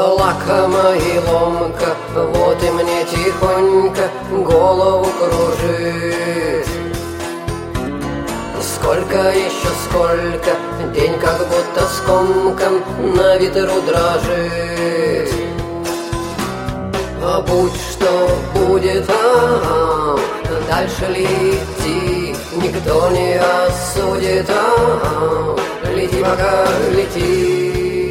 лакомо и ломко, вот и мне тихонько голову кружит. Сколько еще сколько, день как будто скомком на ветру дрожит. А будь что будет, дальше ли идти, никто не осудит, лети, пока лети.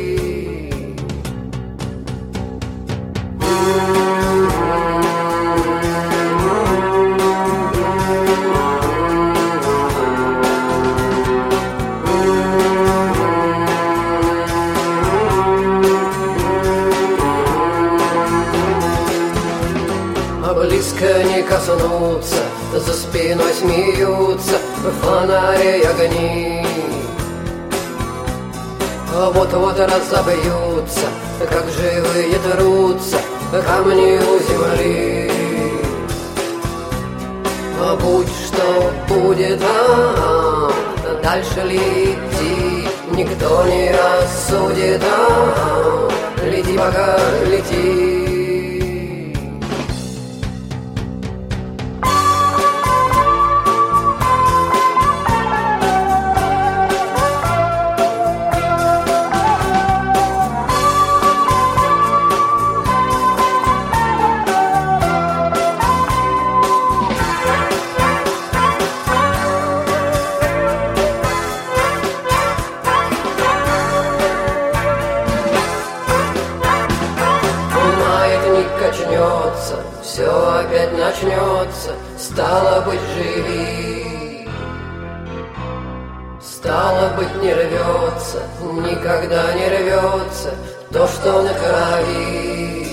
Близко не коснуться, за спиной смеются фонари и огни. Вот-вот разобьются, как живые трутся камни у земли. Будь что будет, дальше ли идти, никто не осудит, лети, пока лети. Качнется, все опять начнется, стало быть, живи. Стало быть, не рвется, никогда не рвется то, что на крови.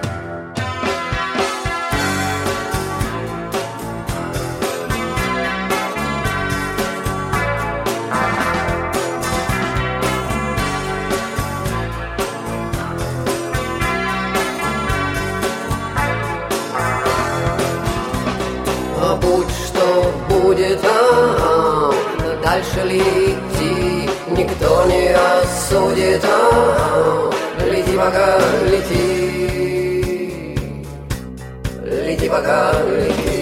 Будь что будет, дальше ли идти, никто не осудит, лети, пока лети, лети, пока лети.